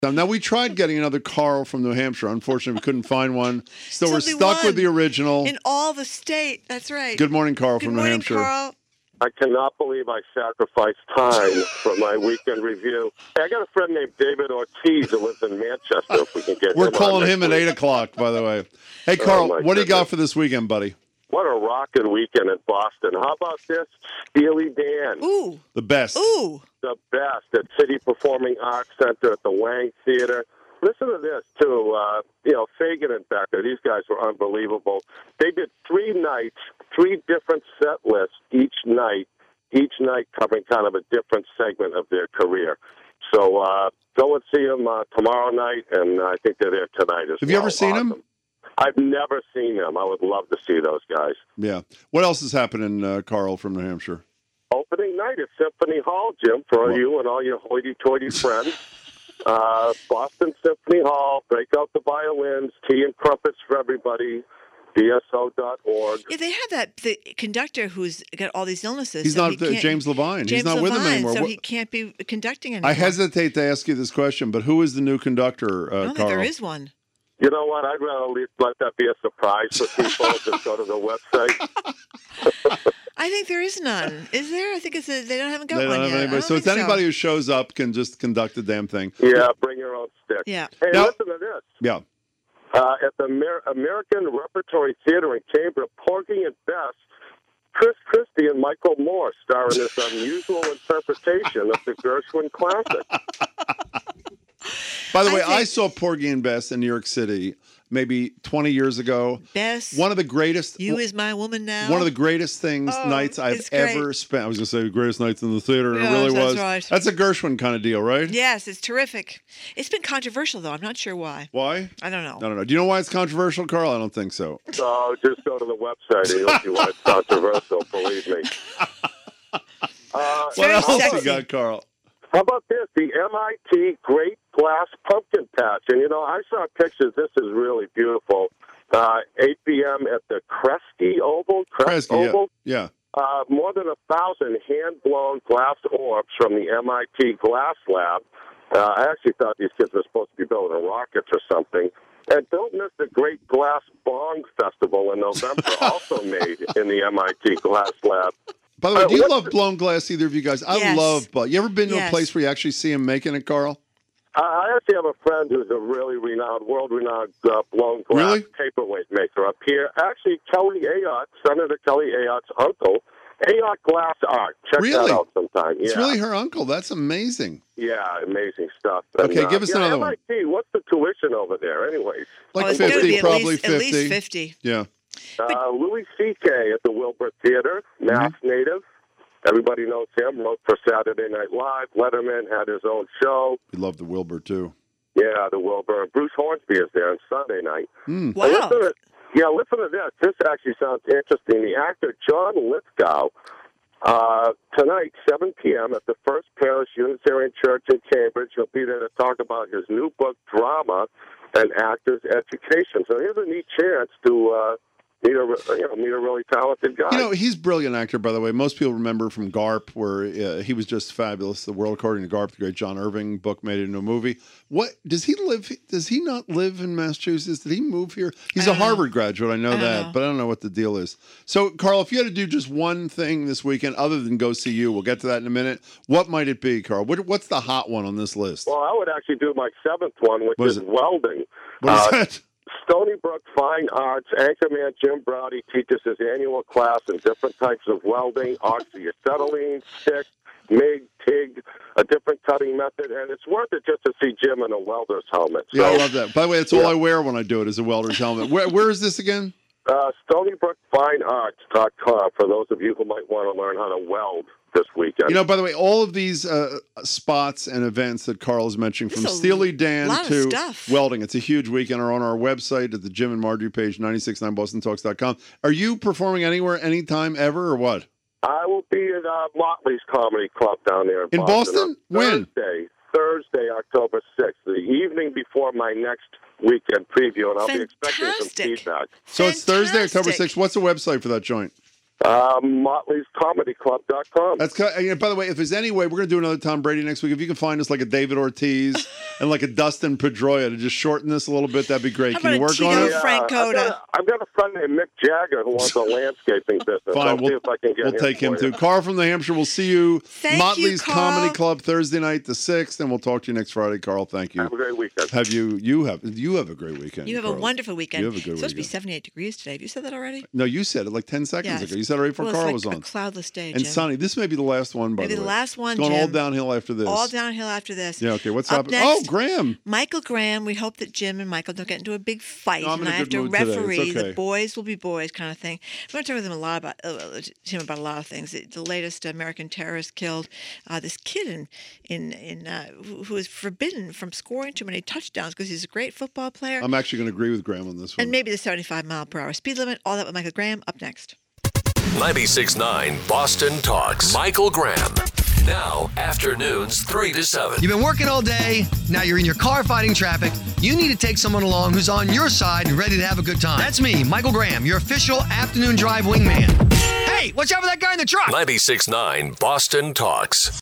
Now, we tried getting another Carl from New Hampshire. Unfortunately, we couldn't find one. So we're Only stuck one with the original. in all the state. That's right. Good morning, Carl Good from New morning, Hampshire. Carl. I cannot believe I sacrificed time for my weekend review. Hey, I got a friend named David Ortiz who lives in Manchester. If we can get We're him calling on him at next 8 week. o'clock, by the way. Hey, Carl, my what do you got goodness. for this weekend, buddy? What a rockin' weekend in Boston. How about this? Steely Dan. Ooh. The best. Ooh. The best at City Performing Arts Center at the Wang Theater. Listen to this, too. Fagan and Becker, these guys were unbelievable. They did 3 nights, 3 different set lists each night covering kind of a different segment of their career. So go and see them tomorrow night, and I think they're there tonight as well. Have you ever seen Awesome. them? I've never seen them. I would love to see those guys. Yeah. What else is happening, Carl from New Hampshire? Opening night at Symphony Hall, Jim, for you and all your hoity-toity friends. Boston Symphony Hall, break out the violins, tea and crumpets for everybody, bso.org. Yeah, they have the conductor who's got all these illnesses. He's so not he can't- James Levine. He's James not with them Levine, anymore. so he can't be conducting anymore. I hesitate to ask you this question, but who is the new conductor, I don't think Carl? there is one. You know what? I'd rather at least let that be a surprise for people. Just go to the website. I think there is none. Is there? I think they haven't got They one don't have yet. anybody. So it's anybody who shows up can just conduct the damn thing. Yeah, bring your own stick. Yeah. Hey, Now- listen to this. Yeah. At the American Repertory Theater in Cambridge, Porgy and Bess, Chris Christie and Michael Moore star in this unusual interpretation of the Gershwin classic. By the I way, think- I saw Porgy and Bess in New York City maybe 20 years ago. Bess, One of the greatest. you is my woman now. One of the greatest nights I've it's great. ever spent. I was going to say the greatest nights in the theater, and Yes, it really that's was. right. That's a Gershwin kind of deal, right? Yes, it's terrific. It's been controversial, though. I'm not sure why. Why? I don't know. I don't know. Do you know why it's controversial, Carl? I don't think so. So just go to the website and you'll see why it's controversial, believe me. What very else you sexy. got, Carl? How about this? The MIT Great Glass Pumpkin Patch. And, I saw pictures. This is really beautiful. 8 p.m. at the Kresge Oval. Kresge, Oval. yeah. More than 1,000 hand-blown glass orbs from the MIT Glass Lab. I actually thought these kids were supposed to be building rockets or something. And don't miss the Great Glass Bong Festival in November, also made in the MIT Glass Lab. By the way, do you what's love blown glass, either of you guys? I Yes. love, but you ever been to a Yes. place where you actually see them making it, Carl? I actually have a friend who's a really world-renowned blown glass Really? paperweight maker up here. Actually, Kelly Ayotte, Senator Kelly Ayotte's uncle, Ayotte Glass Art. Check Really? that out sometime. It's Yeah. really her uncle. That's amazing. Yeah, amazing stuff. Okay, give us another one. MIT, what's the tuition over there anyways? Like it's gonna 50, be probably at 50. least 50. Yeah. Louis C.K. at the Wilbur Theater, Mass native. Everybody knows him, wrote for Saturday Night Live. Letterman had his own show. We love the Wilbur, too. Yeah, the Wilbur. Bruce Hornsby is there on Sunday night. Wow. Listen to this. This actually sounds interesting. The actor John Lithgow, tonight, 7 p.m. at the First Parish Unitarian Church in Cambridge. He'll be there to talk about his new book, Drama and Actors Education. So here's a neat chance to meet a really talented guy. He's a brilliant actor, by the way. Most people remember from Garp, where he was just fabulous. The World According to Garp, the great John Irving book made it into a movie. What does he live? Does he not live in Massachusetts? Did he move here? He's a Harvard graduate. I know that, but I don't know what the deal is. So, Carl, if you had to do just one thing this weekend other than go see you, we'll get to that in a minute. What might it be, Carl? What's the hot one on this list? Well, I would actually do my 7th one, which is welding. What is that? Stony Brook Fine Arts anchorman Jim Brody teaches his annual class in different types of welding, oxyacetylene, stick, MIG, TIG, a different cutting method, and it's worth it just to see Jim in a welder's helmet. Yeah, I love that. By the way, that's all I wear when I do it is a welder's helmet. Where is this again? StonyBrookFineArts.com for those of you who might want to learn how to weld this weekend. By the way, all of these spots and events that Carl is mentioning, from There's a Steely Dan lot of to stuff. welding, it's a huge weekend, are on our website at the Jim and Marjorie page, 969bostontalks.com. Are you performing anywhere, anytime, ever, or what? I will be at Motley's Comedy Club down there In Boston? When? Thursday, October 6th, the evening before my next weekend preview, and I'll be expecting some Fantastic. feedback. So it's Thursday, October Fantastic. 6th. What's the website for that joint? Motley'sComedyClub.com. That's and by the way, if there's any way, we're going to do another Tom Brady next week. If you can find us like a David Ortiz and like a Dustin Pedroia to just shorten this a little bit, that'd be great. How Can you about work a on Tito it? Francona? I've got a friend named Mick Jagger who owns a landscaping business. Fine, I'll see if I can get we'll take him for you. too. Carl from New Hampshire, we'll see you. Thank Motley's you, Carl. Comedy Club Thursday night, the 6th, and we'll talk to you next Friday. Carl, thank you. Have a great weekend. You have a great weekend. You have a Carl. wonderful weekend. You have a good It's supposed to be weekend. 78 degrees today. Have you said that already? No, you said it like 10 seconds Yes. ago. You said it right before Well, Carl it's was like on. a cloudless day, And Jim. sunny. This may be the last one, by Maybe the the way. last one, It's going all Jim. downhill after this. All downhill after this. Yeah, okay. What's Up happening? next, Oh, Graham. Michael Graham. We hope that Jim and Michael don't get into a big fight, No, I'm in and a I have good to mood today. It's referee. okay. The boys will be boys, kind of thing. I'm going to talk with him about a lot of things. The latest American terrorist killed this kid who was forbidden from scoring too many touchdowns because he's a great football player. I'm actually going to agree with Graham on this one. And maybe the 75-mile-per-hour speed limit. All that with Michael Graham. Up next. 96.9 Boston Talks. Michael Graham. Now, afternoons 3 to 7. You've been working all day. Now you're in your car fighting traffic. You need to take someone along who's on your side and ready to have a good time. That's me, Michael Graham, your official afternoon drive wingman. Hey, watch out for that guy in the truck. 96.9 Boston Talks.